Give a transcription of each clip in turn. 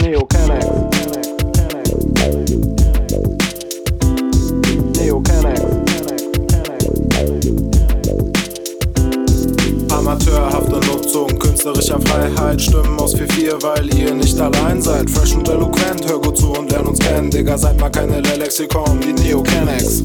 Neo Kennex. Neo Kennex. Amateurhafte Nutzung künstlerischer Freiheit. Stimmen aus 4-4, weil ihr nicht allein seid. Fresh und eloquent, hör gut zu und lern uns kennen. Digga, seid mal keine Lexikon, die Neo Kennex.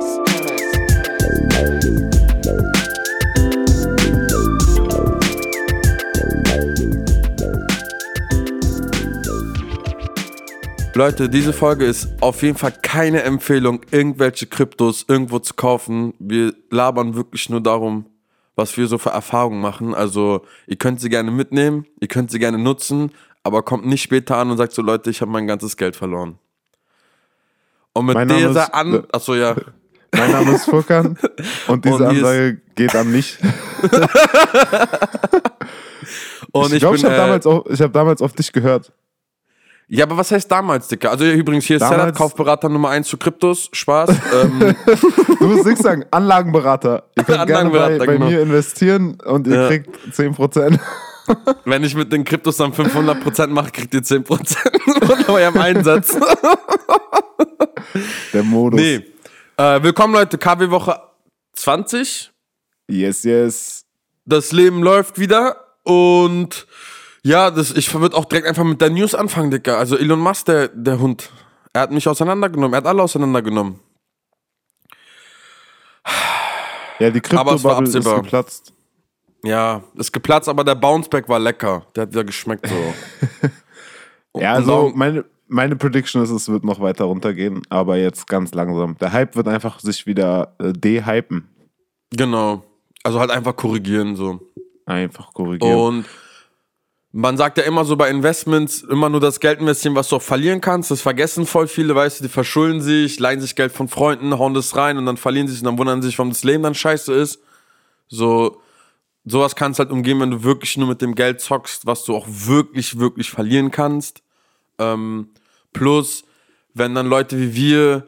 Leute, diese Folge ist auf jeden Fall keine Empfehlung, irgendwelche Kryptos irgendwo zu kaufen. Wir labern wirklich nur darum, was wir so für Erfahrungen machen. Also ihr könnt sie gerne mitnehmen, ihr könnt sie gerne nutzen, aber kommt nicht später an und sagt so, Leute, ich habe mein ganzes Geld verloren. Und mit dieser Achso, ja. Mein Name ist Furkan und diese Ansage geht an mich. Und ich glaube, ich habe damals auf dich gehört. Ja, aber was heißt damals, Dicker? Also übrigens, hier ist Salat, Kaufberater Nummer 1 zu Kryptos. Spaß. Du musst nichts sagen, Anlagenberater. Ihr könnt gerne bei mir investieren und ihr kriegt 10%. Wenn ich mit den Kryptos dann 500% mache, kriegt ihr 10% von eurem Einsatz. Der Modus. Nee. Willkommen, Leute, KW-Woche 20. Yes. Das Leben läuft wieder und ja, ich würde auch direkt einfach mit der News anfangen, Dicker. Also Elon Musk, der Hund, er hat mich auseinandergenommen, er hat alle auseinandergenommen. Ja, die Krypto-Bubble ist geplatzt. Ja, ist geplatzt, aber der Bounceback war lecker. Der hat wieder geschmeckt so. Ja, also meine Prediction ist, es wird noch weiter runtergehen, aber jetzt ganz langsam. Der Hype wird einfach sich wieder dehypen. Genau. Also halt einfach korrigieren so. Einfach korrigieren. Und man sagt ja immer so bei Investments, immer nur das Geld investieren, was du auch verlieren kannst. Das vergessen voll viele, weißt du, die verschulden sich, leihen sich Geld von Freunden, hauen das rein und dann verlieren sie sich und dann wundern sich, warum das Leben dann scheiße ist. Sowas kannst du halt umgehen, wenn du wirklich nur mit dem Geld zockst, was du auch wirklich, wirklich verlieren kannst. Plus, wenn dann Leute wie wir,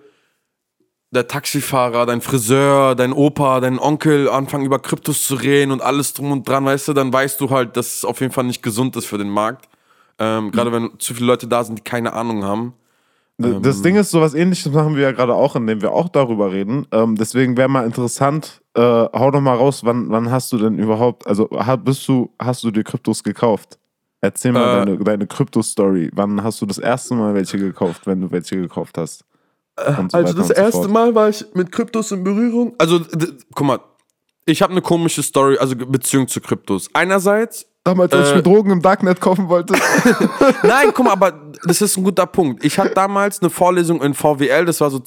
der Taxifahrer, dein Friseur, dein Opa, dein Onkel anfangen über Kryptos zu reden und alles drum und dran, weißt du, dann weißt du halt, dass es auf jeden Fall nicht gesund ist für den Markt. Gerade wenn zu viele Leute da sind, die keine Ahnung haben. Das Ding ist, sowas Ähnliches machen wir ja gerade auch, indem wir auch darüber reden. Deswegen wäre mal interessant, hau doch mal raus, wann hast du denn überhaupt, also hast du dir Kryptos gekauft? Erzähl mal deine Krypto-Story. Wann hast du das erste Mal welche gekauft, wenn du welche gekauft hast? Also das erste Mal war ich mit Kryptos in Berührung. Also, guck mal, ich habe eine komische Story, also Beziehung zu Kryptos. Einerseits... Damals, als ich mir Drogen im Darknet kaufen wollte. Nein, guck mal, aber das ist ein guter Punkt. Ich hatte damals eine Vorlesung in VWL, das war so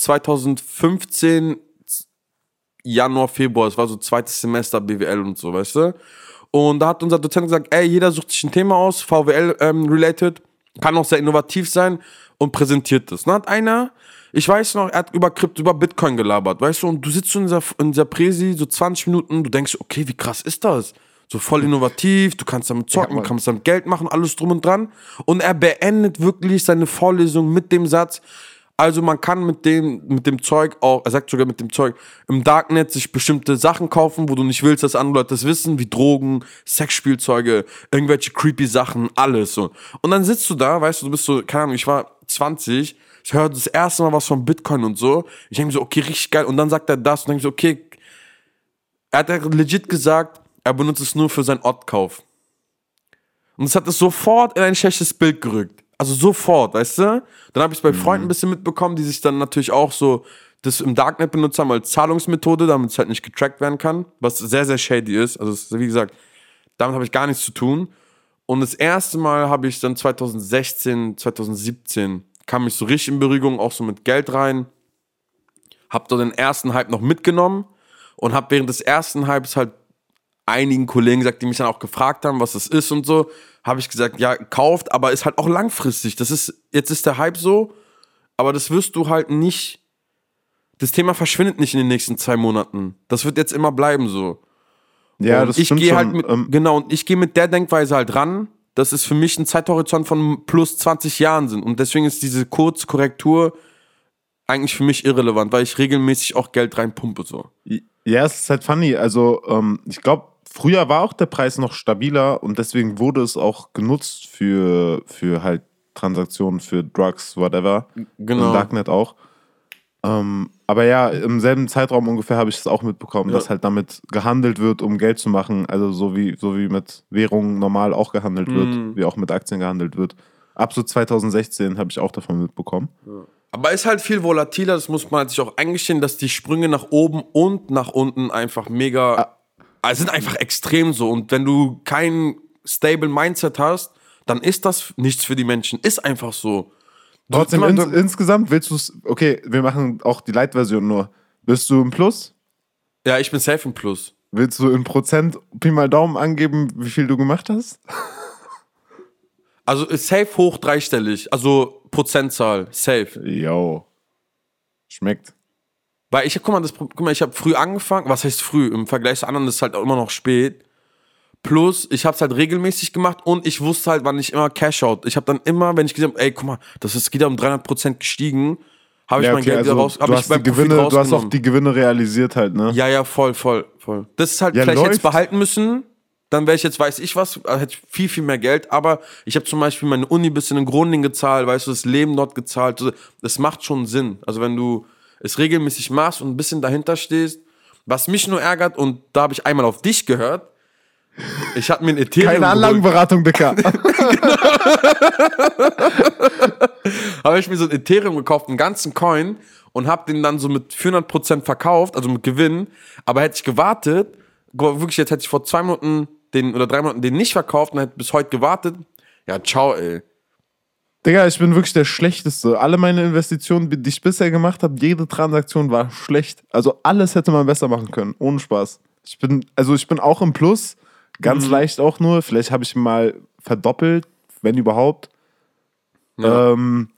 2015, Januar, Februar, das war so zweites Semester BWL und so, weißt du? Und da hat unser Dozent gesagt, jeder sucht sich ein Thema aus, VWL-related, kann auch sehr innovativ sein und präsentiert das. Dann hat einer... Ich weiß noch, er hat über Bitcoin gelabert, weißt du, und du sitzt so in dieser Präsi, so 20 Minuten, du denkst, okay, wie krass ist das? So voll innovativ, du kannst damit zocken, du kannst damit Geld machen, alles drum und dran. Und er beendet wirklich seine Vorlesung mit dem Satz, also man kann mit dem Zeug auch, er sagt sogar mit dem Zeug, im Darknet sich bestimmte Sachen kaufen, wo du nicht willst, dass andere Leute das wissen, wie Drogen, Sexspielzeuge, irgendwelche creepy Sachen, alles so. Und dann sitzt du da, weißt du, bist so, keine Ahnung, ich war 20, ich höre das erste Mal was von Bitcoin und so. Ich denke mir so, okay, richtig geil. Und dann sagt er das und denke so, okay. Er hat ja legit gesagt, er benutzt es nur für seinen Ortkauf. Und das hat es sofort in ein schlechtes Bild gerückt. Also sofort, weißt du? Dann habe ich es bei Freunden ein bisschen mitbekommen, die sich dann natürlich auch so das im Darknet benutzt haben als Zahlungsmethode, damit es halt nicht getrackt werden kann. Was sehr, sehr shady ist. Also wie gesagt, damit habe ich gar nichts zu tun. Und das erste Mal habe ich dann 2016, 2017 kam ich so richtig in Berührung, auch so mit Geld rein. Hab da den ersten Hype noch mitgenommen und hab während des ersten Hypes halt einigen Kollegen gesagt, die mich dann auch gefragt haben, was das ist und so, habe ich gesagt, ja, kauft, aber ist halt auch langfristig. Jetzt ist der Hype so, aber das wirst du halt nicht, das Thema verschwindet nicht in den nächsten 2 Monaten. Das wird jetzt immer bleiben so. Ja, und das ich stimmt gehe schon. halt genau, und ich gehe mit der Denkweise halt ran, dass es für mich ein Zeithorizont von plus 20 Jahren sind. Und deswegen ist diese Kurzkorrektur eigentlich für mich irrelevant, weil ich regelmäßig auch Geld reinpumpe. So. Ja, es ist halt funny. Also, ich glaube, früher war auch der Preis noch stabiler und deswegen wurde es auch genutzt für halt Transaktionen für Drugs, whatever. Genau. Im Darknet auch. Aber ja, im selben Zeitraum ungefähr habe ich es auch mitbekommen, dass halt damit gehandelt wird, um Geld zu machen. Also so wie mit Währungen normal auch gehandelt wird, wie auch mit Aktien gehandelt wird. Ab so 2016 habe ich auch davon mitbekommen. Aber ist halt viel volatiler, das muss man halt sich auch eingestehen, dass die Sprünge nach oben und nach unten einfach mega, sind einfach extrem so. Und wenn du kein stable Mindset hast, dann ist das nichts für die Menschen. Ist einfach so. Trotzdem, insgesamt willst du es, okay, wir machen auch die Light-Version nur. Bist du im Plus? Ja, ich bin safe im Plus. Willst du in Prozent Pi mal Daumen angeben, wie viel du gemacht hast? Also ist safe hoch dreistellig, also Prozentzahl, safe. Yo. Schmeckt. Weil ich habe früh angefangen, was heißt früh? Im Vergleich zu anderen ist es halt auch immer noch spät. Plus, ich habe es halt regelmäßig gemacht und ich wusste halt, wann ich immer Cash-out. Ich habe dann immer, wenn ich gesehen habe, ey, guck mal, geht ja um 300% gestiegen, habe ich mein Geld wieder raus, habe ich beim Profit rausgenommen. Du hast auch die Gewinne realisiert halt, ne? Ja, voll. Das ist halt, vielleicht hätte ich es behalten müssen, dann wäre ich jetzt, weiß ich was, hätte ich viel mehr Geld, aber ich habe zum Beispiel meine Uni ein bisschen in Groningen gezahlt, weißt du, das Leben dort gezahlt, das macht schon Sinn. Also wenn du es regelmäßig machst und ein bisschen dahinter stehst, was mich nur ärgert, und da habe ich einmal auf dich gehört, ich hatte mir ein Ethereum Keine Anlagenberatung, Dicker. Habe ich mir so ein Ethereum gekauft, einen ganzen Coin, und habe den dann so mit 400% verkauft, also mit Gewinn. Aber hätte ich gewartet, wirklich, jetzt hätte ich vor 2 Monaten oder 3 Monaten den nicht verkauft und hätte bis heute gewartet. Ja, ciao, ey. Digga, ich bin wirklich der Schlechteste. Alle meine Investitionen, die ich bisher gemacht habe, jede Transaktion war schlecht. Also alles hätte man besser machen können, ohne Spaß. Ich bin auch im Plus. Ganz leicht auch nur. Vielleicht habe ich mal verdoppelt, wenn überhaupt. Ja.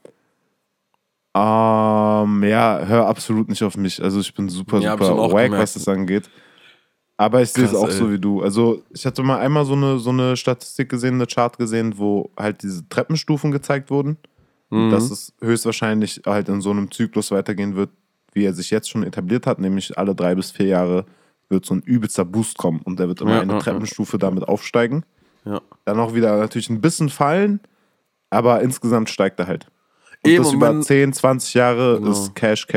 Ja, hör absolut nicht auf mich. Also ich bin super wack, was das angeht. Aber ich sehe es auch so wie du. Also ich hatte mal einmal so eine Statistik gesehen, eine Chart gesehen, wo halt diese Treppenstufen gezeigt wurden. Dass es höchstwahrscheinlich halt in so einem Zyklus weitergehen wird, wie er sich jetzt schon etabliert hat, nämlich alle 3 bis 4 Jahre wird so ein übelster Boost kommen und der wird immer eine Treppenstufe damit aufsteigen. Ja. Dann auch wieder natürlich ein bisschen fallen, aber insgesamt steigt er halt. Und das über 10, 20 Jahre ist Cash.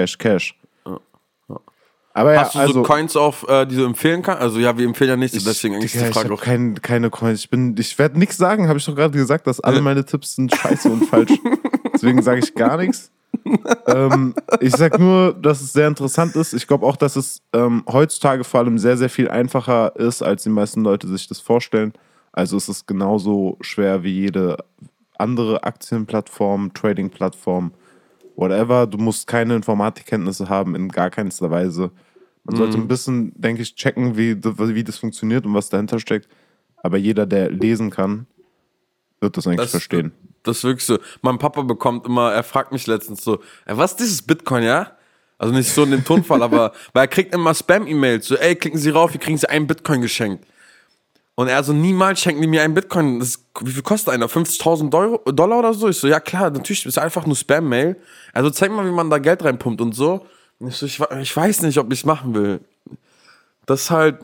Aber ja, hast du so Coins auf, die du empfehlen kannst? Also ja, wir empfehlen ja nichts, deswegen eigentlich die Frage auch. Keine Coins. Ich werde nichts sagen, habe ich doch gerade gesagt, dass alle meine Tipps sind scheiße und falsch. Deswegen sage ich gar nichts. Ich sag nur, dass es sehr interessant ist. Ich glaube auch, dass es heutzutage vor allem sehr, sehr viel einfacher ist, als die meisten Leute sich das vorstellen. Also es ist genauso schwer wie jede andere Aktienplattform, Trading-Plattform, whatever. Du musst keine Informatikkenntnisse haben, in gar keinster Weise. Man sollte ein bisschen, denke ich, checken, wie das funktioniert und was dahinter steckt. Aber jeder, der lesen kann, wird das eigentlich verstehen. Das ist wirklich so. Mein Papa er fragt mich letztens so, was ist dieses Bitcoin, ja? Also nicht so in dem Tonfall, aber, weil er kriegt immer Spam-E-Mails, so, ey, klicken Sie rauf, hier kriegen Sie einen Bitcoin geschenkt. Und er so, niemals schenken die mir einen Bitcoin. Wie viel kostet einer? 50.000 Dollar oder so? Ich so, ja klar, natürlich, das ist einfach nur Spam-Mail. Also zeig mal, wie man da Geld reinpumpt und so. Und ich so, ich weiß nicht, ob ich es machen will. Das ist halt,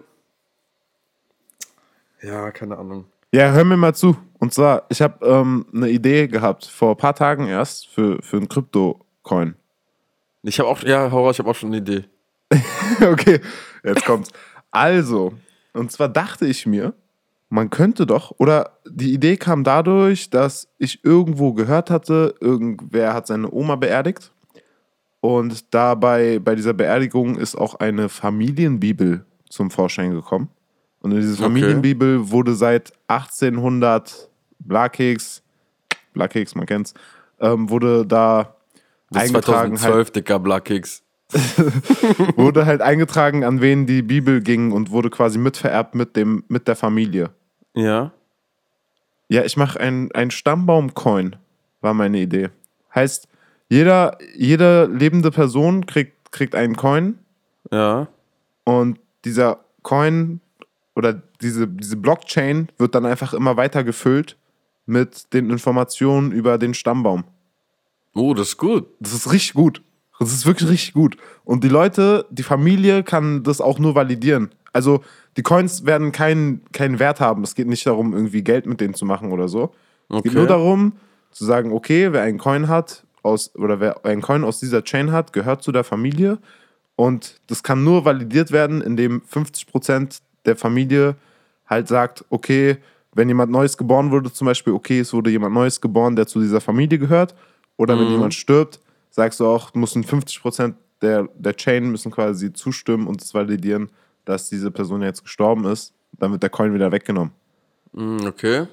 ja, keine Ahnung. Ja, hör mir mal zu. Und zwar, ich habe eine Idee gehabt, vor ein paar Tagen erst, für einen Krypto-Coin. Ich habe auch schon eine Idee. Okay, jetzt kommt's. Also, und zwar dachte ich mir, man könnte doch, oder die Idee kam dadurch, dass ich irgendwo gehört hatte, irgendwer hat seine Oma beerdigt. Und dabei, bei dieser Beerdigung ist auch eine Familienbibel zum Vorschein gekommen. Und in dieser Familienbibel wurde seit 1800 Blackheks, man kennt's, wurde da bis eingetragen. 2012, Dicker Blackheks. Wurde halt eingetragen, an wen die Bibel ging und wurde quasi mitvererbt mit der Familie. Ja. Ja, ich mache ein Stammbaum-Coin, war meine Idee. Heißt, jede lebende Person kriegt einen Coin. Ja. Und dieser Coin oder diese Blockchain wird dann einfach immer weiter gefüllt mit den Informationen über den Stammbaum. Oh, das ist gut. Das ist richtig gut. Das ist wirklich richtig gut. Und die Familie kann das auch nur validieren. Also die Coins werden keinen Wert haben. Es geht nicht darum, irgendwie Geld mit denen zu machen oder so. Es geht nur darum, zu sagen, okay, wer einen Coin wer einen Coin aus dieser Chain hat, gehört zu der Familie und das kann nur validiert werden, indem 50% der Familie halt sagt, okay, wenn jemand Neues geboren wurde, zum Beispiel, okay, es wurde jemand Neues geboren, der zu dieser Familie gehört, oder wenn jemand stirbt, sagst du auch, müssen 50% der Chain müssen quasi zustimmen und es validieren, dass diese Person jetzt gestorben ist, dann wird der Coin wieder weggenommen. Okay.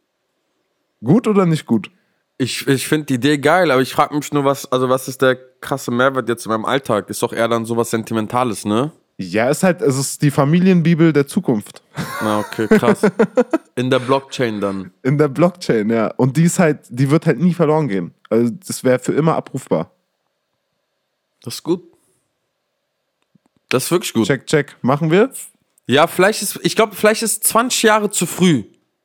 Gut oder nicht gut? Ich finde die Idee geil, aber ich frage mich nur, was ist der krasse Mehrwert jetzt in meinem Alltag? Ist doch eher dann sowas Sentimentales, ne? Ja, es ist die Familienbibel der Zukunft. Na, okay, krass. In der Blockchain dann. In der Blockchain, ja. Und die wird halt nie verloren gehen. Also das wäre für immer abrufbar. Das ist gut. Das ist wirklich gut. Check. Machen wir? Ja, ich glaube, vielleicht ist 20 Jahre zu früh.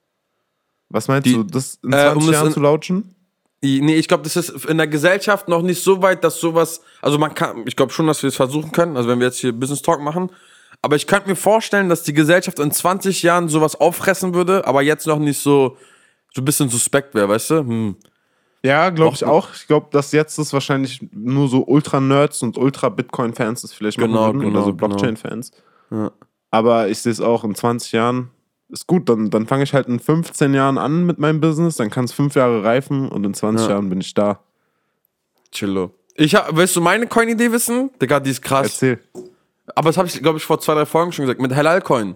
Was meinst du, das in 20 Jahren zu launchen? Nee, ich glaube, das ist in der Gesellschaft noch nicht so weit, dass sowas, also ich glaube schon, dass wir es versuchen können, also wenn wir jetzt hier Business Talk machen, aber ich könnte mir vorstellen, dass die Gesellschaft in 20 Jahren sowas auffressen würde, aber jetzt noch nicht so ein bisschen suspekt wäre, weißt du? Ja, glaube ich auch. Ich glaube, dass jetzt das wahrscheinlich nur so Ultra-Nerds und Ultra-Bitcoin-Fans das vielleicht machen würden, oder so Blockchain-Fans. Ja. Aber ich sehe es auch in 20 Jahren. Ist gut, dann fange ich halt in 15 Jahren an mit meinem Business, dann kann es 5 Jahre reifen und in 20 Jahren bin ich da. Chillo. Willst du meine Coin-Idee wissen? Digga, die ist krass. Erzähl. Aber das habe ich, glaube ich, vor 2-3 Folgen schon gesagt, mit Halal-Coin.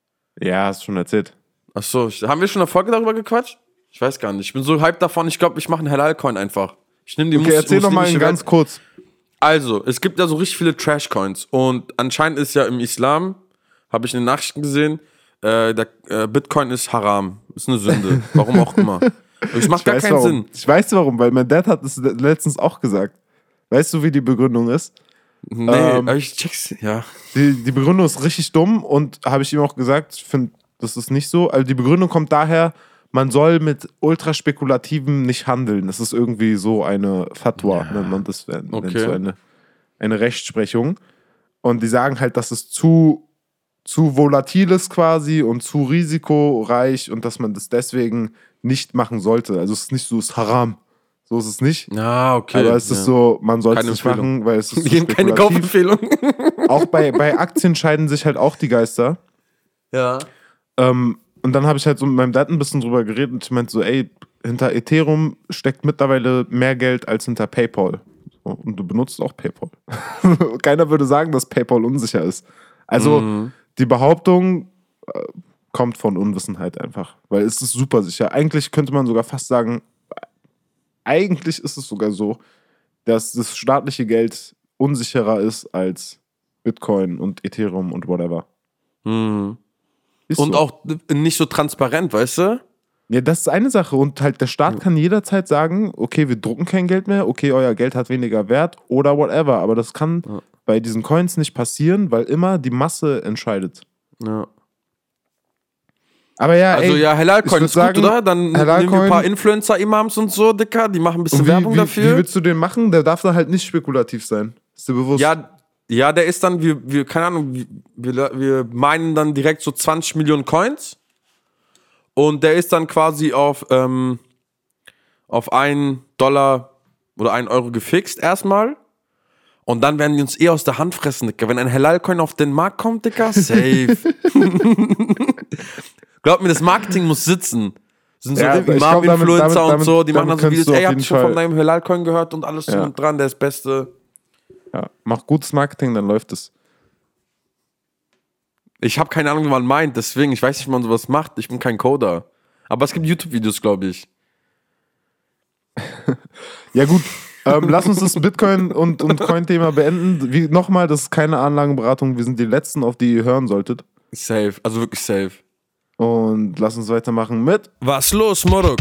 Ja, hast du schon erzählt. Achso, haben wir schon eine Folge darüber gequatscht? Ich weiß gar nicht. Ich bin so hyped davon, ich glaube, ich mache einen Halal-Coin einfach. Ich nehme die Okay, erzähl noch mal ganz kurz. Also, es gibt ja so richtig viele Trash-Coins und anscheinend ist ja im Islam, habe ich in den Nachrichten gesehen, der Bitcoin ist haram. Ist eine Sünde. Warum auch immer. Das macht gar keinen Sinn. Ich weiß warum, weil mein Dad hat es letztens auch gesagt. Weißt du, wie die Begründung ist? Nee, aber ich check's, ja. Die Begründung ist richtig dumm und habe ich ihm auch gesagt, ich finde, das ist nicht so. Also die Begründung kommt daher, man soll mit Ultraspekulativen nicht handeln. Das ist irgendwie so eine Fatwa, nennt man das, nennt so eine Rechtsprechung. Und die sagen halt, dass es zu volatil ist quasi und zu risikoreich und dass man das deswegen nicht machen sollte. Also es ist nicht so, es ist haram. So ist es nicht. Ah, okay. Aber es ist so, man sollte es nicht machen, weil es ist zu keine Kaufempfehlung. Auch bei Aktien scheiden sich halt auch die Geister. Ja. Und dann habe ich halt so mit meinem Dad ein bisschen drüber geredet und ich meinte so, ey, hinter Ethereum steckt mittlerweile mehr Geld als hinter PayPal. Und du benutzt auch PayPal. Keiner würde sagen, dass PayPal unsicher ist. Also die Behauptung kommt von Unwissenheit einfach, weil es ist super sicher. Eigentlich könnte man sogar fast sagen, eigentlich ist es sogar so, dass das staatliche Geld unsicherer ist als Bitcoin und Ethereum und whatever. Und so. Auch nicht so transparent, weißt du? Ja, das ist eine Sache. Und halt der Staat kann jederzeit sagen, okay, wir drucken kein Geld mehr, okay, euer Geld hat weniger Wert oder whatever. Aber das kann bei diesen Coins nicht passieren, weil immer die Masse entscheidet. Ja. Aber ja, also ja, Halal-Coin ist gut, oder? Dann nehmen wir ein paar Halal-Coin Influencer-Imams und so, Dicker, die machen ein bisschen Werbung dafür. Wie willst du den machen? Der darf dann halt nicht spekulativ sein. Ist dir bewusst? Ja, der ist dann, wir keine Ahnung, wir meinen dann direkt so 20 Millionen Coins und der ist dann quasi auf $1 oder €1 gefixt erstmal. Und dann werden die uns aus der Hand fressen, Dicker. Wenn ein Halal-Coin auf den Markt kommt, Dicker, safe. Glaub mir, das Marketing muss sitzen. Das sind so Imam-Influencer und so, die machen dann so Videos, ey, habt ihr schon von deinem Halal-Coin gehört und alles drum und dran, der ist Beste. Ja, mach gutes Marketing, dann läuft es. Ich habe keine Ahnung, wie man meint, deswegen, ich weiß nicht, wie man sowas macht. Ich bin kein Coder. Aber es gibt YouTube-Videos, glaube ich. Ja gut, lass uns das Bitcoin- und Coin-Thema beenden. Nochmal, das ist keine Anlagenberatung, wir sind die Letzten, auf die ihr hören solltet. Safe, also wirklich safe. Und lass uns weitermachen mit Was los, Morok?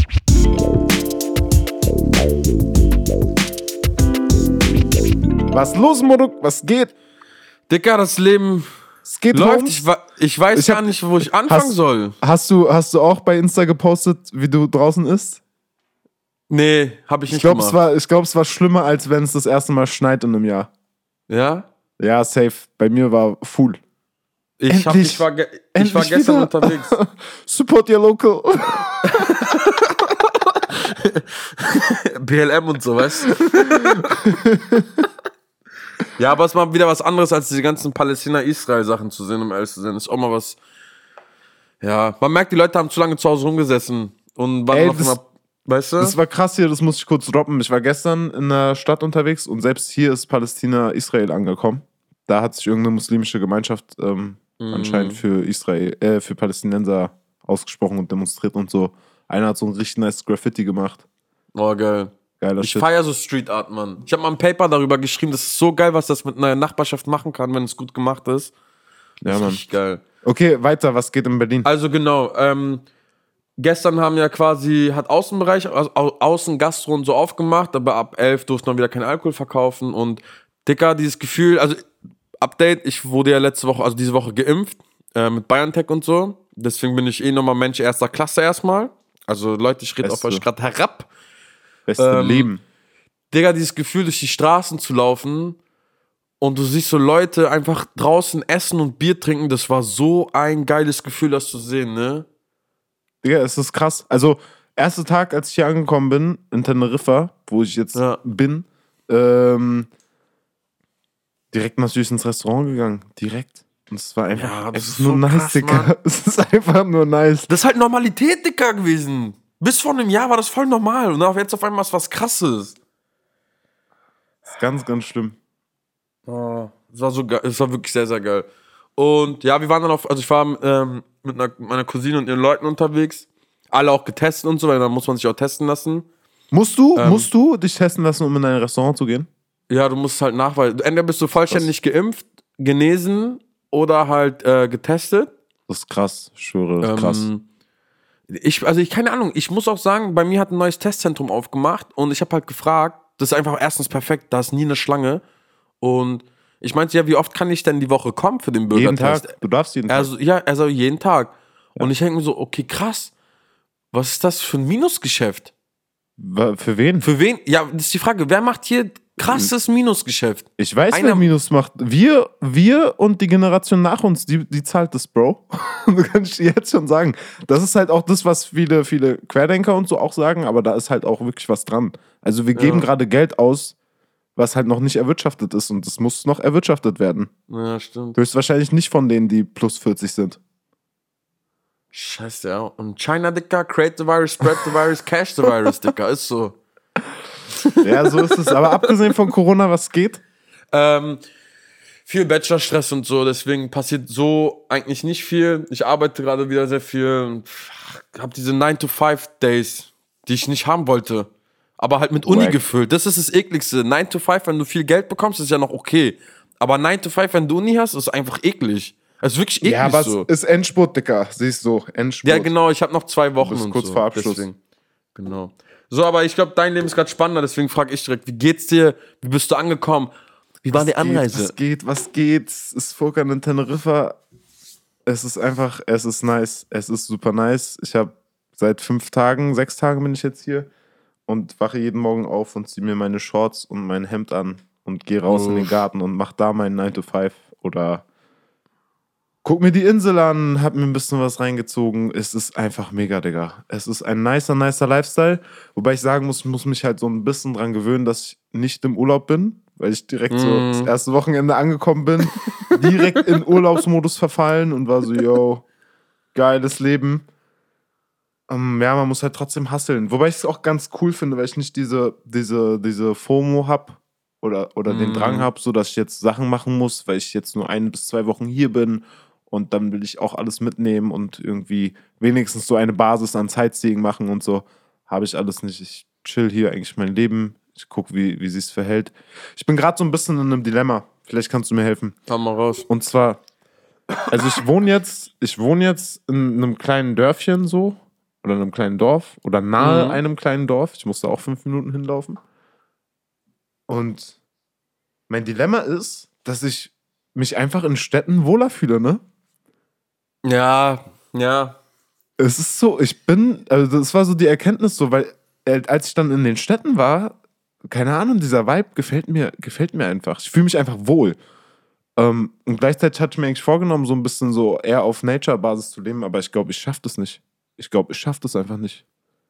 Was los, Moruk? Was geht? Dicker, das Leben läuft. Ich weiß gar nicht, wo ich anfangen soll. Hast du auch bei Insta gepostet, wie du draußen isst? Nee, hab ich nicht gemacht. Ich glaube, es war schlimmer, als wenn es das erste Mal schneit in einem Jahr. Ja? Ja, safe. Bei mir war full. Ich war gestern unterwegs. Support your local. BLM und so, weißt du? Ja, aber es ist mal wieder was anderes, als diese ganzen Palästina-Israel-Sachen zu sehen, um ehrlich zu sein. Ist auch mal was. Ja, man merkt, die Leute haben zu lange zu Hause rumgesessen und waren auf einmal. Weißt du? Das war krass hier, das muss ich kurz droppen. Ich war gestern in der Stadt unterwegs und selbst hier ist Palästina-Israel angekommen. Da hat sich irgendeine muslimische Gemeinschaft anscheinend für Israel, für Palästinenser ausgesprochen und demonstriert und so. Einer hat so ein richtig nice Graffiti gemacht. Oh, geil. Geiler Ich Shit. feiere so Street Art, Mann. Ich habe mal ein Paper darüber geschrieben, das ist so geil, was das mit einer Nachbarschaft machen kann, wenn es gut gemacht ist. Das Ja, ist Mann. richtig geil. Okay, weiter, was geht in Berlin? Also genau, gestern haben ja quasi, hat Außenbereich, also Außen Gastro und so aufgemacht, aber ab 11 durfte man wieder keinen Alkohol verkaufen und Dicker, dieses Gefühl, also Update, ich wurde ja letzte Woche, also diese Woche geimpft, mit BioNTech und so, deswegen bin ich nochmal Mensch erster Klasse erstmal, also Leute, ich rede auf euch gerade herab. Beste Leben. Digga, dieses Gefühl, durch die Straßen zu laufen und du siehst so Leute einfach draußen essen und Bier trinken, das war so ein geiles Gefühl, das zu sehen, ne? Digga, es ist krass. Also, erster Tag, als ich hier angekommen bin, in Teneriffa, wo ich jetzt bin, direkt natürlich ins Restaurant gegangen. Direkt. Und es war einfach, Ja, das es ist ist nur so nice, krass, Digga. Mann. Es ist einfach nur nice. Das ist halt Normalität, Digga, gewesen. Bis vor einem Jahr war das voll normal und jetzt auf einmal ist was Krasses. Das ist ganz, ganz schlimm. Oh, das war so geil, das war wirklich sehr, sehr geil. Und ja, wir waren dann also ich war mit meiner Cousine und ihren Leuten unterwegs. Alle auch getestet und so, weil dann muss man sich auch testen lassen. Musst du dich testen lassen, um in ein Restaurant zu gehen? Ja, du musst halt nachweisen. Entweder bist du vollständig geimpft, genesen oder halt getestet. Das ist krass, ich schwöre, das ist krass. Keine Ahnung, ich muss auch sagen, bei mir hat ein neues Testzentrum aufgemacht und ich habe halt gefragt, das ist einfach erstens perfekt, da ist nie eine Schlange. Und ich meinte, ja, wie oft kann ich denn die Woche kommen für den Jeden Bürgertest? Tag, du darfst jeden Tag. Also jeden Tag. Ja. Und ich denke mir so, okay, krass, was ist das für ein Minusgeschäft? Für wen? Für wen? Ja, das ist die Frage, wer macht hier krasses Minusgeschäft? Ich weiß, wer Minus macht. Wir und die Generation nach uns, die zahlt das, Bro. Du kannst jetzt schon sagen. Das ist halt auch das, was viele Querdenker und so auch sagen, aber da ist halt auch wirklich was dran. Also wir geben gerade Geld aus, was halt noch nicht erwirtschaftet ist und das muss noch erwirtschaftet werden. Ja, stimmt. Höchstwahrscheinlich nicht von denen, die plus 40 sind. Scheiße, ja. Und China, Dicker, create the virus, spread the virus, cash the virus, Dicker, ist so. Ja, so ist es. Aber abgesehen von Corona, was geht? Viel Bachelorstress und so, deswegen passiert so eigentlich nicht viel. Ich arbeite gerade wieder sehr viel. Hab diese 9-to-5-Days, die ich nicht haben wollte. Aber halt mit Uni gefüllt. Das ist das Ekligste. 9-to-5, wenn du viel Geld bekommst, ist ja noch okay. Aber 9-to-5, wenn du Uni hast, ist einfach eklig. Es ist wirklich eklig. Ja, aber so. Es ist Endspurt, Dicker. Siehst du, Endspurt. Ja, genau, ich habe noch 2 Wochen und kurz so. vor Abschluss. Deswegen. Genau. So, aber ich glaube, dein Leben ist gerade spannender, deswegen frage ich direkt, wie geht's dir? Wie bist du angekommen? Wie war die Anreise? Was geht? Es ist Furkan in Teneriffa. Es ist nice. Es ist super nice. Ich habe seit 6 Tagen bin ich jetzt hier und wache jeden Morgen auf und ziehe mir meine Shorts und mein Hemd an und gehe raus in den Garten und mache da meinen 9-to-5 oder guck mir die Insel an, hab mir ein bisschen was reingezogen. Es ist einfach mega, Digga. Es ist ein nicer Lifestyle. Wobei ich sagen muss, ich muss mich halt so ein bisschen dran gewöhnen, dass ich nicht im Urlaub bin, weil ich direkt so das erste Wochenende angekommen bin, direkt in Urlaubsmodus verfallen und war so, yo, geiles Leben. Ja, man muss halt trotzdem hustlen. Wobei ich es auch ganz cool finde, weil ich nicht diese FOMO hab oder den Drang hab, so dass ich jetzt Sachen machen muss, weil ich jetzt nur 1 bis 2 Wochen hier bin. Und dann will ich auch alles mitnehmen und irgendwie wenigstens so eine Basis an Sightseeing machen und so. Habe ich alles nicht. Ich chill hier eigentlich mein Leben. Ich gucke, wie sie es verhält. Ich bin gerade so ein bisschen in einem Dilemma. Vielleicht kannst du mir helfen. Komm mal raus. Und zwar, also ich wohne jetzt in einem kleinen Dörfchen so. Oder in einem kleinen Dorf. Oder nahe einem kleinen Dorf. Ich musste auch 5 Minuten hinlaufen. Und mein Dilemma ist, dass ich mich einfach in Städten wohler fühle, ne? Ja. Es ist so, also das war so die Erkenntnis so, weil als ich dann in den Städten war, keine Ahnung, dieser Vibe gefällt mir einfach. Ich fühle mich einfach wohl. Und gleichzeitig hatte ich mir eigentlich vorgenommen, so ein bisschen so eher auf Nature-Basis zu leben, aber ich glaube, ich schaffe das nicht. Ich glaube, ich schaffe das einfach nicht.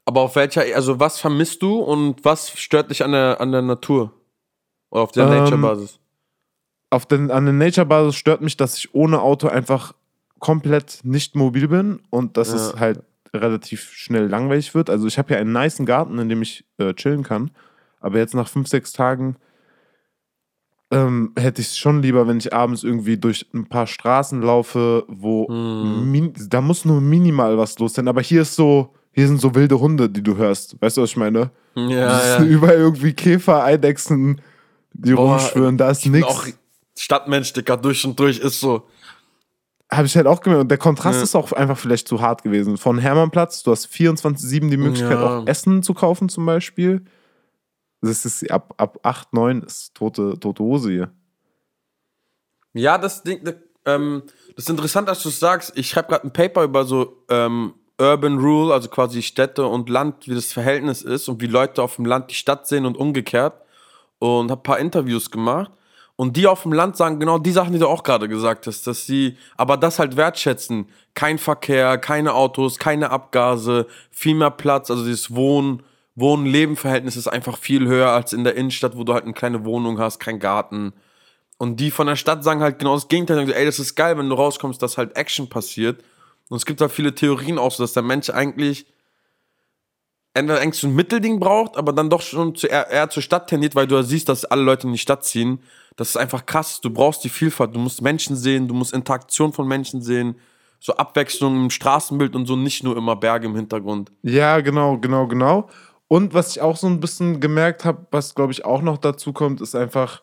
Aber auf welcher, also was vermisst du und was stört dich an der Natur? Oder auf der Nature-Basis? An der Nature-Basis stört mich, dass ich ohne Auto einfach komplett nicht mobil bin und dass es halt relativ schnell langweilig wird. Also ich habe hier einen nicen Garten, in dem ich chillen kann, aber jetzt nach 5, 6 Tagen hätte ich es schon lieber, wenn ich abends irgendwie durch ein paar Straßen laufe, wo da muss nur minimal was los sein. Aber hier sind so wilde Hunde, die du hörst. Weißt du, was ich meine? Ja, sind überall irgendwie Käfer, Eidechsen, die rumschwirren. Da ist nichts. Auch Stadtmensch, Dicker, durch und durch ist so. Habe ich halt auch gemerkt. Und der Kontrast ist auch einfach vielleicht zu hart gewesen. Von Hermannplatz, du hast 24/7 die Möglichkeit, auch Essen zu kaufen zum Beispiel. Das ist ab 8, 9 ist tote Hose hier. Ja, das ist interessant, dass du es sagst. Ich schreibe gerade ein Paper über so Urban Rural, also quasi Städte und Land, wie das Verhältnis ist und wie Leute auf dem Land die Stadt sehen und umgekehrt. Und habe ein paar Interviews gemacht. Und die auf dem Land sagen genau die Sachen, die du auch gerade gesagt hast, dass sie aber das halt wertschätzen. Kein Verkehr, keine Autos, keine Abgase, viel mehr Platz, also dieses Wohn-Leben-Verhältnis ist einfach viel höher als in der Innenstadt, wo du halt eine kleine Wohnung hast, kein Garten. Und die von der Stadt sagen halt genau das Gegenteil. Sagen, ey, das ist geil, wenn du rauskommst, dass halt Action passiert. Und es gibt halt viele Theorien auch so, dass der Mensch eigentlich entweder eigentlich so ein Mittelding braucht, aber dann doch schon eher zur Stadt tendiert, weil du ja siehst, dass alle Leute in die Stadt ziehen. Das ist einfach krass. Du brauchst die Vielfalt. Du musst Menschen sehen, du musst Interaktion von Menschen sehen, so Abwechslung im Straßenbild und so, nicht nur immer Berge im Hintergrund. Ja, genau. Und was ich auch so ein bisschen gemerkt habe, was glaube ich auch noch dazu kommt, ist einfach,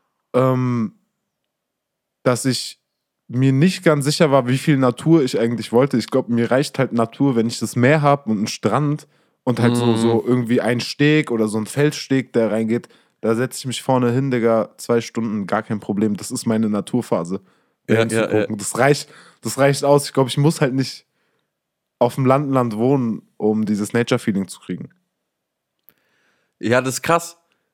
dass ich mir nicht ganz sicher war, wie viel Natur ich eigentlich wollte. Ich glaube, mir reicht halt Natur, wenn ich das Meer habe und einen Strand und halt so irgendwie ein Steg oder so ein Feldsteg, der reingeht. Da setze ich mich vorne hin, Digga, 2 Stunden, gar kein Problem. Das ist meine Naturphase. Ja. Das reicht aus. Ich glaube, ich muss halt nicht auf dem Land wohnen, um dieses Nature-Feeling zu kriegen. Ja, das ist krass.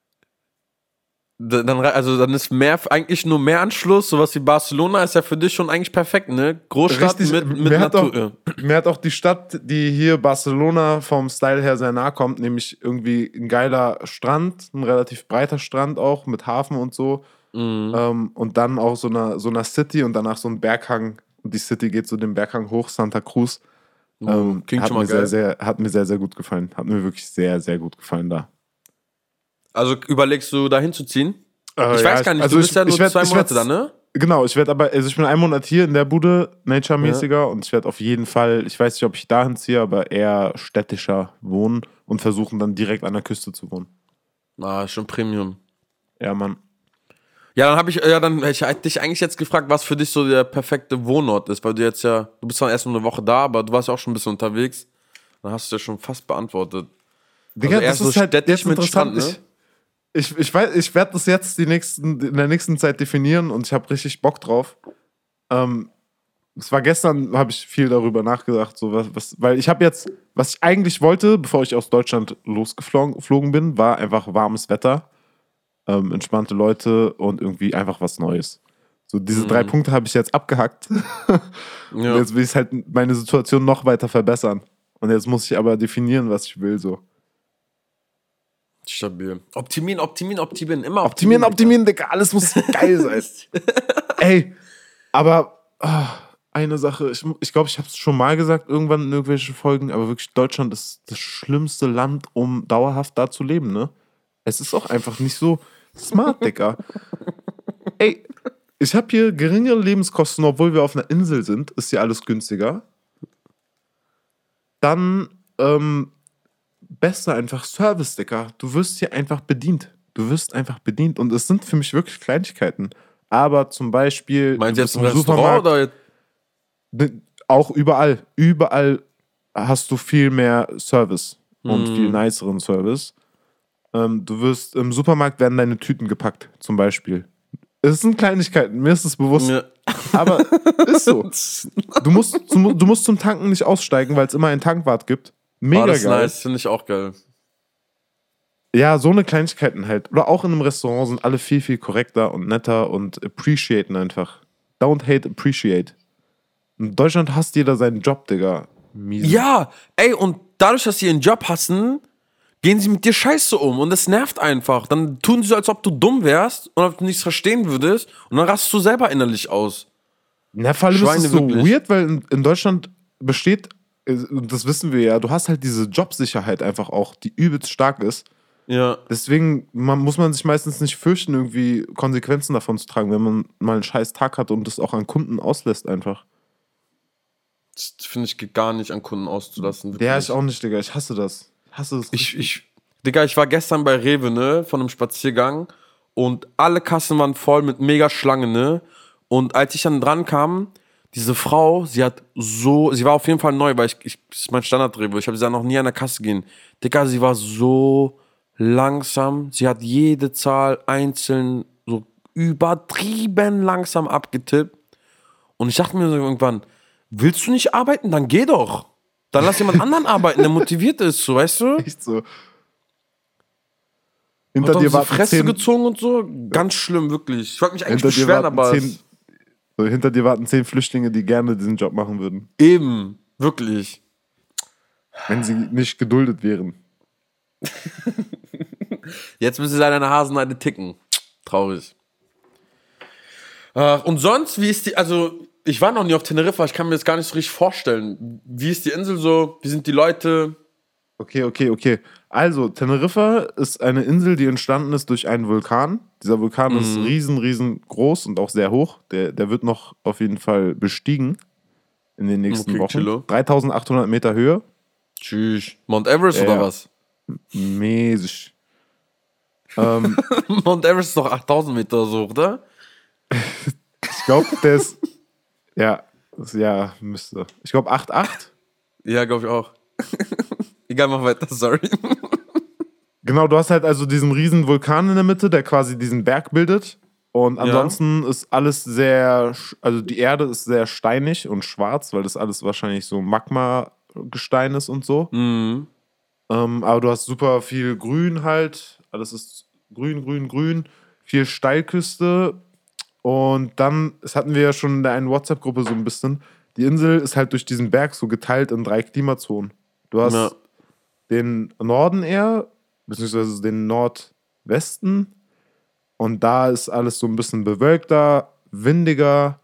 Dann ist eigentlich nur Meeranschluss, sowas wie Barcelona ist ja für dich schon eigentlich perfekt, ne? Großstadt Richtig, mit Natur. Mir hat auch die Stadt, die hier Barcelona vom Style her sehr nahe kommt, nämlich irgendwie ein geiler Strand, ein relativ breiter Strand auch mit Hafen und so. Und dann auch so einer City und danach so ein Berghang. Und die City geht so den Berghang hoch, Santa Cruz. Klingt hat schon mal geil. hat mir sehr, sehr gut gefallen. Hat mir wirklich sehr, sehr gut gefallen da. Also überlegst du, da hinzuziehen? Ich weiß gar nicht, du bist ja nur 2 Monate da, ne? Genau, ich bin 1 Monat hier in der Bude, Nature-mäßiger, und ich werde auf jeden Fall, ich weiß nicht, ob ich dahin ziehe, aber eher städtischer wohnen und versuchen dann direkt an der Küste zu wohnen. Schon Premium. Ja, Mann. Ja, dann hätte ich dich eigentlich jetzt gefragt, was für dich so der perfekte Wohnort ist, weil du bist zwar erst nur eine Woche da, aber du warst ja auch schon ein bisschen unterwegs. Dann hast du ja schon fast beantwortet. Digga, also erst das ist so halt städtisch jetzt mit Strand, ne? Ich werde das jetzt in der nächsten Zeit definieren und ich habe richtig Bock drauf. Es war gestern, habe ich viel darüber nachgedacht, so weil ich habe jetzt, was ich eigentlich wollte, bevor ich aus Deutschland losgeflogen bin, war einfach warmes Wetter, entspannte Leute und irgendwie einfach was Neues. So diese 3 Punkte habe ich jetzt abgehackt. Und jetzt will ich halt meine Situation noch weiter verbessern. Und jetzt muss ich aber definieren, was ich will, so. Stabil. Optimieren. Immer optimieren, Digga. Alles muss geil sein. Ey, aber eine Sache, ich glaube, ich habe es schon mal gesagt, irgendwann in irgendwelchen Folgen, aber wirklich, Deutschland ist das schlimmste Land, um dauerhaft da zu leben, ne? Es ist auch einfach nicht so smart, Digga. Ey, ich habe hier geringere Lebenskosten, obwohl wir auf einer Insel sind, ist hier alles günstiger. Dann, Beste einfach Service, Digga. Du wirst hier einfach bedient. Und es sind für mich wirklich Kleinigkeiten. Aber zum Beispiel. Meinst du jetzt im Restaurant oder? Auch überall. Überall hast du viel mehr Service und viel niceren Service. Du wirst im Supermarkt werden deine Tüten gepackt, zum Beispiel. Es sind Kleinigkeiten, mir ist es bewusst. Ja. Aber ist so. Du musst zum Tanken nicht aussteigen, weil es immer einen Tankwart gibt. Mega das ist geil. Nice, finde ich auch geil. Ja, so eine Kleinigkeiten halt. Oder auch in einem Restaurant sind alle viel, viel korrekter und netter und appreciaten einfach. Don't hate, appreciate. In Deutschland hasst jeder seinen Job, Digga. Miese. Ja, ey, und dadurch, dass sie ihren Job hassen, gehen sie mit dir scheiße um und das nervt einfach. Dann tun sie so, als ob du dumm wärst und ob du nichts verstehen würdest und dann rastest du selber innerlich aus. Na, vor allem ist Schweine es so wirklich. weird, weil in Deutschland besteht, und das wissen wir ja, du hast halt diese Jobsicherheit einfach auch, die übelst stark ist. Ja. Deswegen muss man sich meistens nicht fürchten, irgendwie Konsequenzen davon zu tragen, wenn man mal einen scheiß Tag hat und das auch an Kunden auslässt einfach. Das finde ich geht gar nicht an Kunden auszulassen. Wirklich. Der ich auch nicht, Digga. Ich hasse das. Digga, ich war gestern bei Rewe, ne, von einem Spaziergang und alle Kassen waren voll mit mega Schlange, ne? Und als ich dann dran kam, diese Frau, sie war auf jeden Fall neu, weil das ist mein Standard-Rewe, ich habe sie ja noch nie an der Kasse gehen. Digga, sie war so langsam, sie hat jede Zahl einzeln so übertrieben langsam abgetippt und ich dachte mir so irgendwann, willst du nicht arbeiten? Dann geh doch. Dann lass jemand anderen arbeiten, der motiviert ist, so, weißt du? Echt so. Hat Hinter doch dir diese warten Fresse 10, gezogen und so. Ganz schlimm, wirklich. Ich wollte mich eigentlich hinter dir beschweren, warten aber 10, so, hinter dir warten 10 Flüchtlinge, die gerne diesen Job machen würden, eben, wirklich. wenn sie nicht geduldet wären. Jetzt müssen sie seine Hasenheide ticken. Traurig. Und sonst, wie ist die, also, ich war noch nie auf Teneriffa, ich kann mir das gar nicht so richtig vorstellen. Wie ist die Insel so? Wie sind die Leute? Okay. Also, Teneriffa ist eine Insel, die entstanden ist durch einen Vulkan. Dieser Vulkan ist riesengroß und auch sehr hoch. Der wird noch auf jeden Fall bestiegen in den nächsten Okay, Wochen. chillo. 3800 Meter Höhe. Tschüss. Mount Everest Ja. oder was? Mäßig. Mount Everest ist doch 8000 Meter so, oder? Ich glaube, der ist. Ja, müsste. Ich glaube 8,8. Ja, glaube ich auch. Egal, mach weiter, sorry. Genau, du hast halt also diesen riesen Vulkan in der Mitte, der quasi diesen Berg bildet. Und ansonsten ist alles also die Erde ist sehr steinig und schwarz, weil das alles wahrscheinlich so Magma-Gestein ist und so. Mhm. Aber du hast super viel Grün halt. Alles ist grün. Viel Steilküste. Und dann, das hatten wir ja schon in der einen WhatsApp-Gruppe so ein bisschen, die Insel ist halt durch diesen Berg so geteilt in 3 Klimazonen. Du hast den Norden eher, beziehungsweise den Nordwesten. Und da ist alles so ein bisschen bewölkter, windiger,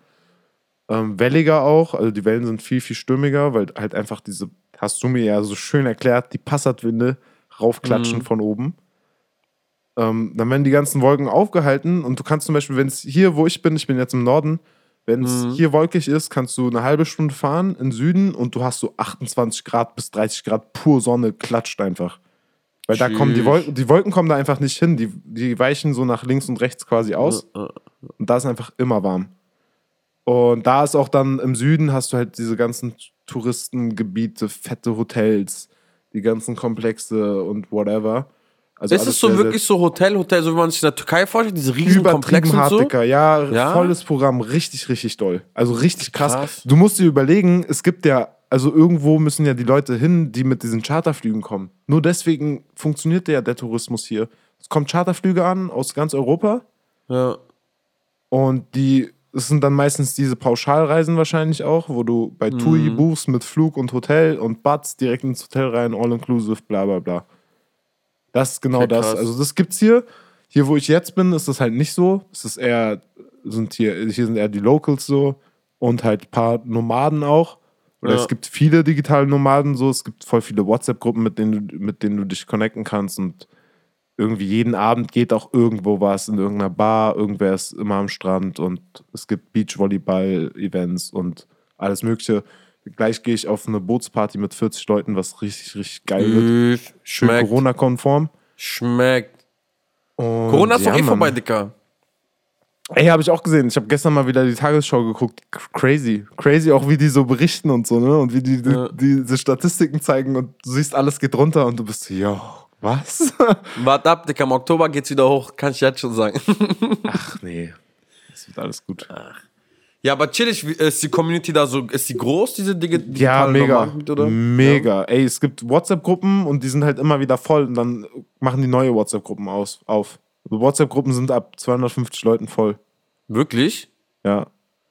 welliger auch. Also die Wellen sind viel stürmiger, weil halt einfach diese, hast du mir ja so schön erklärt, die Passatwinde raufklatschen von oben. Dann werden die ganzen Wolken aufgehalten und du kannst zum Beispiel, wenn es hier, wo ich bin jetzt im Norden, wenn es hier wolkig ist, kannst du eine halbe Stunde fahren in Süden und du hast so 28 Grad bis 30 Grad pur Sonne, klatscht einfach. Weil da kommen die Wolken kommen da einfach nicht hin, die weichen so nach links und rechts quasi aus und da ist einfach immer warm. Und da ist auch dann im Süden hast du halt diese ganzen Touristengebiete, fette Hotels, die ganzen Komplexe und whatever. Also Ist es so wirklich so Hotel, so wie man sich in der Türkei vorstellt, diese riesen übertrieben Komplexe und hart, so? Dicker. Ja, volles Programm, richtig doll. Also richtig krass. Krass. Du musst dir überlegen, es gibt ja, also irgendwo müssen ja die Leute hin, die mit diesen Charterflügen kommen. Nur deswegen funktioniert ja der Tourismus hier. Es kommen Charterflüge an aus ganz Europa Ja. und es sind dann meistens diese Pauschalreisen wahrscheinlich auch, wo du bei TUI buchst mit Flug und Hotel und Butts direkt ins Hotel rein, all-inclusive, bla bla bla. Das ist genau Okay, das. krass. Also das gibt's hier. Hier, wo ich jetzt bin, ist das halt nicht so. Es ist eher, hier sind eher die Locals so und halt ein paar Nomaden auch. Oder Ja. es gibt viele digitale Nomaden so. Es gibt voll viele WhatsApp-Gruppen, mit denen du dich connecten kannst und irgendwie jeden Abend geht auch irgendwo was in irgendeiner Bar. Irgendwer ist immer am Strand und es gibt Beachvolleyball-Events und alles Mögliche. Gleich gehe ich auf eine Bootsparty mit 40 Leuten, was richtig geil wird. Schön Schmeckt. Corona-konform. Schmeckt. Und Corona ist doch Mann. vorbei, Dicker. Ey, habe ich auch gesehen. Ich habe gestern mal wieder die Tagesschau geguckt. Crazy. Crazy auch, wie die so berichten und so, ne? Und wie die diese Statistiken zeigen und du siehst, alles geht runter und du bist so, yo, was? Warte ab, Dicker, im Oktober geht's wieder hoch, kann ich jetzt schon sagen. Ach nee, es wird alles gut. Ja, aber chillig, ist die Community da so, ist die groß, diese Ja, digitale mega. Nomaden, oder? Mega. Ey, es gibt WhatsApp-Gruppen und die sind halt immer wieder voll und dann machen die neue WhatsApp-Gruppen auf. Also WhatsApp-Gruppen sind ab 250 Leuten voll. Wirklich? Ja.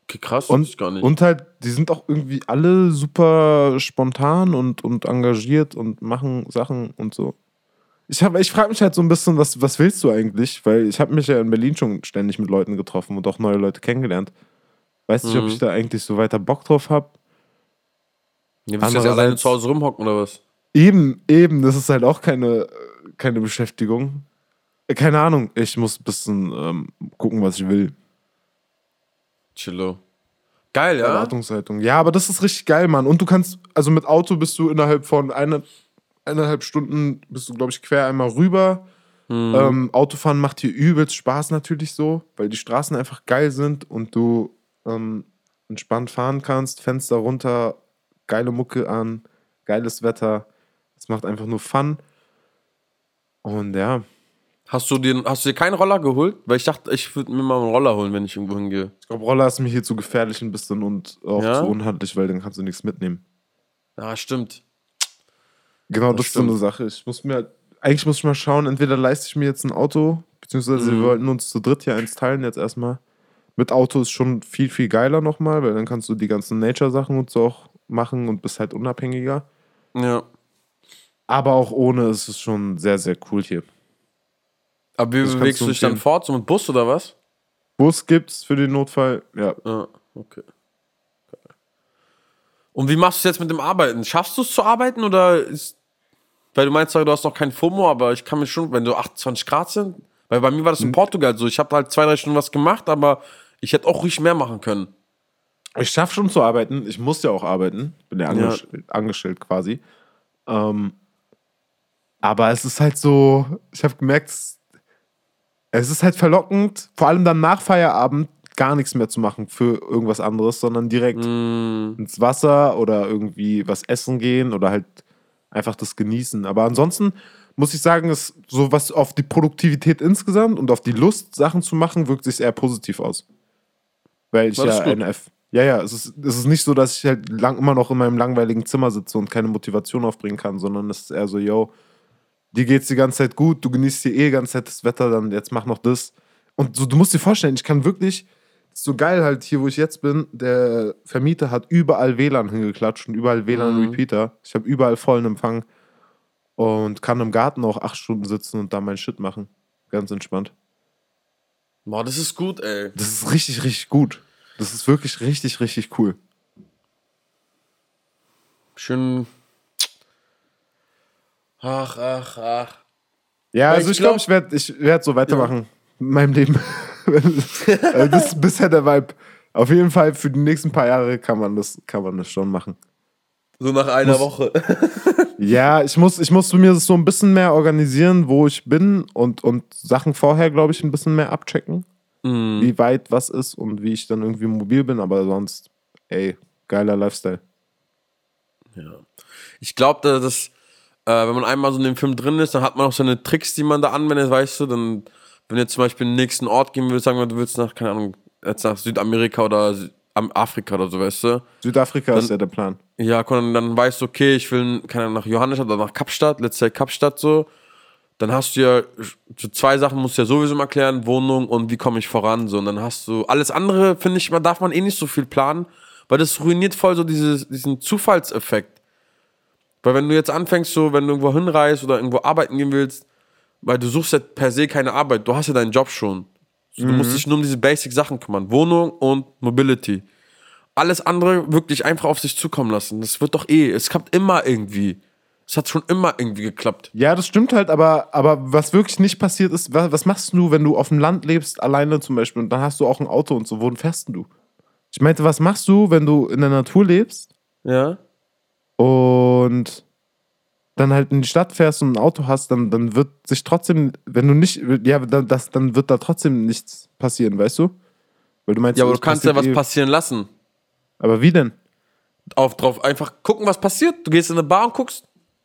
Okay, krass, das ist gar nicht. Und halt, die sind auch irgendwie alle super spontan und engagiert und machen Sachen und so. Ich frage mich halt so ein bisschen, was willst du eigentlich? Weil ich habe mich ja in Berlin schon ständig mit Leuten getroffen und auch neue Leute kennengelernt. Weiß nicht, ob ich da eigentlich so weiter Bock drauf habe. Ja, willst du jetzt alleine zu Hause rumhocken oder was? Eben, das ist halt auch keine Beschäftigung. Keine Ahnung, ich muss ein bisschen gucken, was ich will. Chillo. Geil, ja? Erwartungshaltung. Ja, aber das ist richtig geil, Mann. Und du kannst, also mit Auto bist du innerhalb von 1,5 Stunden, bist du, glaube ich, quer einmal rüber. Autofahren macht hier übelst Spaß natürlich so, weil die Straßen einfach geil sind und du entspannt fahren kannst, Fenster runter, geile Mucke an, geiles Wetter. Es macht einfach nur Fun. Und ja. Hast du dir keinen Roller geholt? Weil ich dachte, ich würde mir mal einen Roller holen, wenn ich irgendwo hingehe. Ich glaube, Roller ist mir hier zu gefährlich ein bisschen und auch zu unhandlich, weil dann kannst du nichts mitnehmen. Ja, stimmt. Genau, das ist so eine Sache. Eigentlich muss ich mal schauen, entweder leiste ich mir jetzt ein Auto, beziehungsweise wir wollten uns zu dritt hier eins teilen jetzt erstmal. Mit Auto ist schon viel, viel geiler nochmal, weil dann kannst du die ganzen Nature-Sachen und so auch machen und bist halt unabhängiger. Ja. Aber auch ohne ist es schon sehr, sehr cool hier. Aber wie bewegst du dich dann fort? So mit Bus oder was? Bus gibt's für den Notfall, ja. Ah, okay. Geil. Und wie machst du es jetzt mit dem Arbeiten? Schaffst du es zu arbeiten oder ist. Weil du meinst, du hast noch kein FOMO, aber ich kann mir schon, wenn du 28 Grad sind, weil bei mir war das in Portugal so, ich habe halt 2-3 Stunden was gemacht, aber ich hätte auch ruhig mehr machen können. Ich schaffe schon zu arbeiten, ich muss ja auch arbeiten, bin ja angestellt quasi. Aber es ist halt so, ich habe gemerkt, es ist halt verlockend, vor allem dann nach Feierabend gar nichts mehr zu machen für irgendwas anderes, sondern direkt ins Wasser oder irgendwie was essen gehen oder halt einfach das genießen. Aber ansonsten muss ich sagen, ist so was auf die Produktivität insgesamt und auf die Lust, Sachen zu machen, wirkt sich eher positiv aus. Weil ich es ist nicht so, dass ich halt immer noch in meinem langweiligen Zimmer sitze und keine Motivation aufbringen kann, sondern es ist eher so, dir geht's die ganze Zeit gut, du genießt hier die ganze Zeit das Wetter, dann jetzt mach noch das. Und so, du musst dir vorstellen, ich kann wirklich, das ist so geil halt hier, wo ich jetzt bin, der Vermieter hat überall WLAN hingeklatscht und überall WLAN-Repeater. Ich habe überall vollen Empfang und kann im Garten auch 8 Stunden sitzen und da mein Shit machen. Ganz entspannt. Boah, das ist gut, ey. Das ist richtig, richtig gut. Das ist wirklich richtig, richtig cool. Schön. Ach. Ja, also ich glaube, ich werd so weitermachen in meinem Leben. Das ist bisher der Vibe. Auf jeden Fall für die nächsten paar Jahre kann man das schon machen. So nach einer Woche. Ja, ich muss mir das so ein bisschen mehr organisieren, wo ich bin und Sachen vorher, glaube ich, ein bisschen mehr abchecken. Wie weit was ist und wie ich dann irgendwie mobil bin, aber sonst, geiler Lifestyle. Ja. Ich glaube, dass wenn man einmal so in dem Film drin ist, dann hat man auch seine Tricks, die man da anwendet, weißt du, dann, wenn du jetzt zum Beispiel in den nächsten Ort gehen würdest, sagen wir, du willst nach, keine Ahnung, jetzt nach Südamerika oder Afrika oder so, weißt du. Südafrika ist ja der Plan. Ja, dann weißt du, okay, ich will, keine Ahnung, nach Johannesburg oder nach Kapstadt, let's say Kapstadt so, dann hast du ja, so 2 Sachen musst du ja sowieso mal klären, Wohnung und wie komme ich voran, so, und dann hast du, alles andere, finde ich, darf man nicht so viel planen, weil das ruiniert voll so diesen Zufallseffekt. Weil wenn du jetzt anfängst, so, wenn du irgendwo hinreist oder irgendwo arbeiten gehen willst, weil du suchst ja per se keine Arbeit, du hast ja deinen Job schon. Du musst dich nur um diese Basic-Sachen kümmern, Wohnung und Mobility. Alles andere wirklich einfach auf sich zukommen lassen, das wird doch es klappt immer irgendwie. Es hat schon immer irgendwie geklappt. Ja, das stimmt halt, aber was wirklich nicht passiert ist, was machst du, wenn du auf dem Land lebst, alleine zum Beispiel, und dann hast du auch ein Auto und so, wohin fährst du? Ich meinte, was machst du, wenn du in der Natur lebst? Ja. Und dann halt in die Stadt fährst und ein Auto hast, dann wird sich trotzdem, wenn du nicht, dann wird da trotzdem nichts passieren, weißt du? Weil du meinst, ja, aber du kannst ja was passieren lassen. Aber wie denn? Drauf einfach gucken, was passiert. Du gehst in eine Bar und guckst.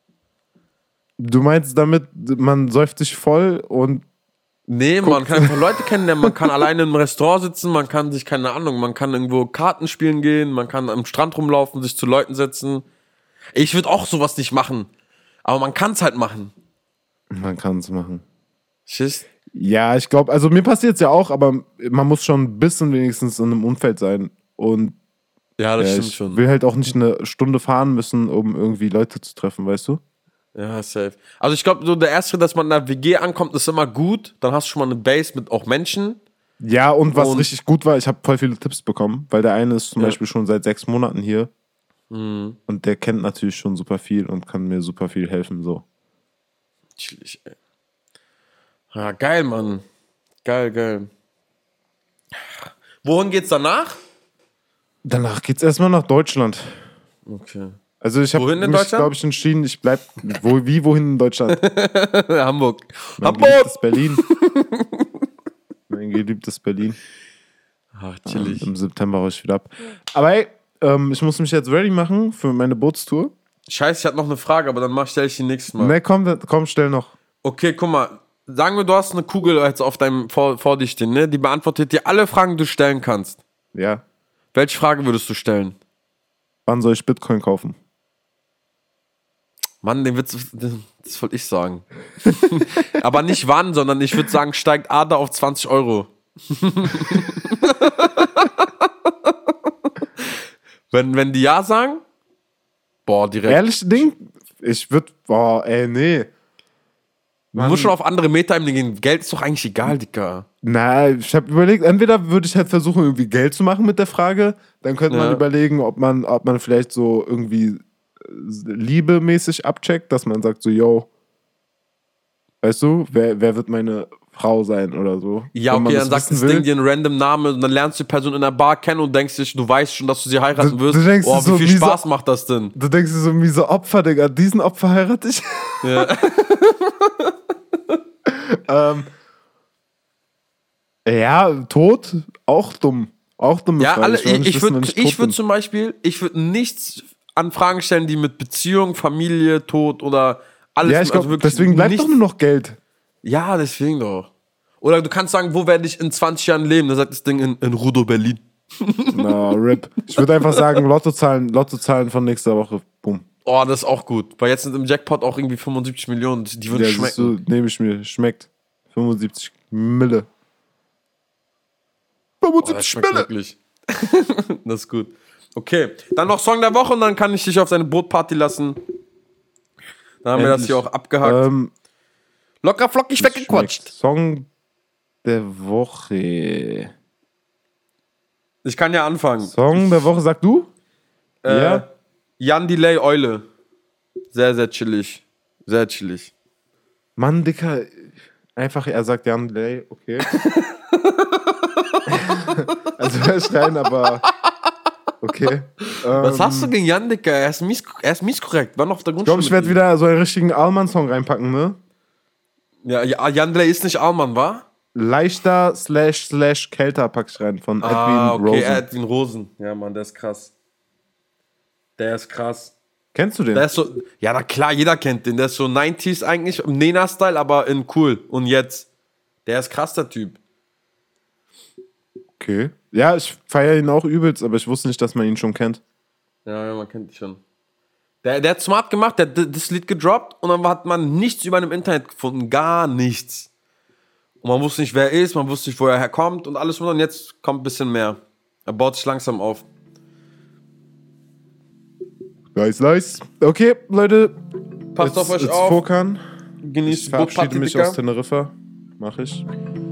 Du meinst damit, man säuft sich voll und. Nee, man kann einfach Leute kennenlernen, man kann alleine im Restaurant sitzen, man kann sich, keine Ahnung, man kann irgendwo Karten spielen gehen, man kann am Strand rumlaufen, sich zu Leuten setzen. Ich würde auch sowas nicht machen. Aber man kann es halt machen. Man kann es machen. Schiss? Ja, ich glaube, also mir passiert es ja auch, aber man muss schon ein bisschen wenigstens in einem Umfeld sein, Und Ja, das stimmt ich schon. will halt auch nicht eine Stunde fahren müssen, um irgendwie Leute zu treffen, weißt du? Ja, safe. Also ich glaube, so der erste Schritt, dass man in der WG ankommt, ist immer gut. Dann hast du schon mal eine Base mit auch Menschen. Ja, und was Und- richtig gut war, ich habe voll viele Tipps bekommen, weil der eine ist zum Ja. Beispiel schon seit 6 Monaten hier Mhm. und der kennt natürlich schon super viel und kann mir super viel helfen, so. Chillig, ey. Ja, geil, Mann. Geil. Wohin geht's danach? Danach geht's erstmal nach Deutschland. Okay. Also ich habe Wohin in mich, Deutschland? glaube ich, entschieden, ich bleib, wohin in Deutschland? Hamburg. Mein geliebtes Berlin. Mein geliebtes Berlin. Ach, chillig. Im September hau ich wieder ab. Aber hey, ich muss mich jetzt ready machen für meine Bootstour. Scheiße, ich hatte noch eine Frage, aber dann stelle ich die nächstes Mal. Ne, komm, stell noch. Okay, guck mal. Sagen wir, du hast eine Kugel jetzt auf deinem vor dir stehen, ne? Die beantwortet dir alle Fragen, die du stellen kannst. Ja. Welche Frage würdest du stellen? Wann soll ich Bitcoin kaufen? Mann, den Witz, das wollte ich sagen. Aber nicht wann, sondern ich würde sagen, steigt ADA auf 20 Euro. wenn die ja sagen, boah, direkt. Ehrlich, Ding? Ich würde, nee. Man muss schon auf andere Meta-Ebene gehen. Geld ist doch eigentlich egal, Dicker. Na, ich habe überlegt, entweder würde ich halt versuchen, irgendwie Geld zu machen mit der Frage, dann könnte man Ja. überlegen, ob man vielleicht so irgendwie liebemäßig abcheckt, dass man sagt so, yo, weißt du, wer wird meine Frau sein oder so. Ja, Wenn man okay, dann sagt wissen das will. Ding dir einen random Namen und dann lernst du die Person in der Bar kennen und denkst dich, du weißt schon, dass du sie heiraten Du wirst. denkst Oh, dir so, wie viel wie so- Spaß macht das denn? Du denkst dir so, miese Opfer, Digga, diesen Opfer heirate ich. Ja. Ja, tot, auch dumm. Auch dumme Ja, Frage. alle, will nicht ich wissen, wenn würde tot ich würd bin. zum Beispiel, ich würde nichts an Fragen stellen, die mit Beziehung, Familie, Tod oder alles. Ja, ich glaube, deswegen bleibt doch nur noch Geld. Ja, deswegen doch. Oder du kannst sagen, wo werde ich in 20 Jahren leben? Da sagt das Ding in Rudo, Berlin. Na, RIP. Ich würde einfach sagen, Lottozahlen von nächster Woche. Boom. Oh, das ist auch gut. Weil jetzt sind im Jackpot auch irgendwie 75 Millionen. Die würden Ja, siehst schmecken. du, nehme ich mir. Schmeckt. 75 Mille. Oh, das 75 schmeckt Mille. wirklich. Das ist gut. Okay, dann noch Song der Woche und dann kann ich dich auf deine Bootparty lassen. Dann haben wir das Endlich. hier auch abgehakt. Locker flockig weggequatscht. Schmeckt. Song der Woche. Ich kann ja anfangen. Song der Woche, sag du? Ja. Jan Delay Eule. Sehr, sehr chillig. Sehr chillig. Mann, Dicker. Einfach, er sagt Jan Delay, okay. Also, er ist rein, aber. Okay. Was hast du gegen Jan, Dicker? Er ist mies korrekt. War noch auf der Ich Grundschule. glaube, ich werde wieder so einen richtigen Allmann-Song reinpacken, ne? Ja, Jan Delay ist nicht Allmann, wa? Leichter / kälter pack ich rein von Edwin Okay, Rosen. Edwin Rosen. Ja, Mann, der ist krass. Der ist krass. Kennst du den? Der ist so, ja, na klar, jeder kennt den. Der ist so 90s eigentlich, im Nena-Style, aber in cool. Und jetzt, der ist krass, der Typ. Okay. Ja, ich feiere ihn auch übelst, aber ich wusste nicht, dass man ihn schon kennt. Ja, man kennt ihn schon. Der hat smart gemacht, der hat das Lied gedroppt und dann hat man nichts über ihn im Internet gefunden. Gar nichts. Und man wusste nicht, wer er ist, man wusste nicht, wo er herkommt und alles. Und jetzt kommt ein bisschen mehr. Er baut sich langsam auf. Nice. Okay, Leute. Passt auf euch it's auf. Furkan. Genießt Ich die verabschiede Bootparty, mich Dicker. aus Teneriffa. Mach ich.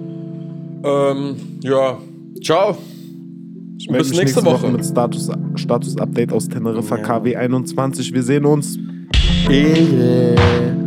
Ja, ciao. Ich melde bis mich nächste nächste Woche Woche. mit Status-Update aus Teneriffa Ja. KW 21. Wir sehen uns. Yeah.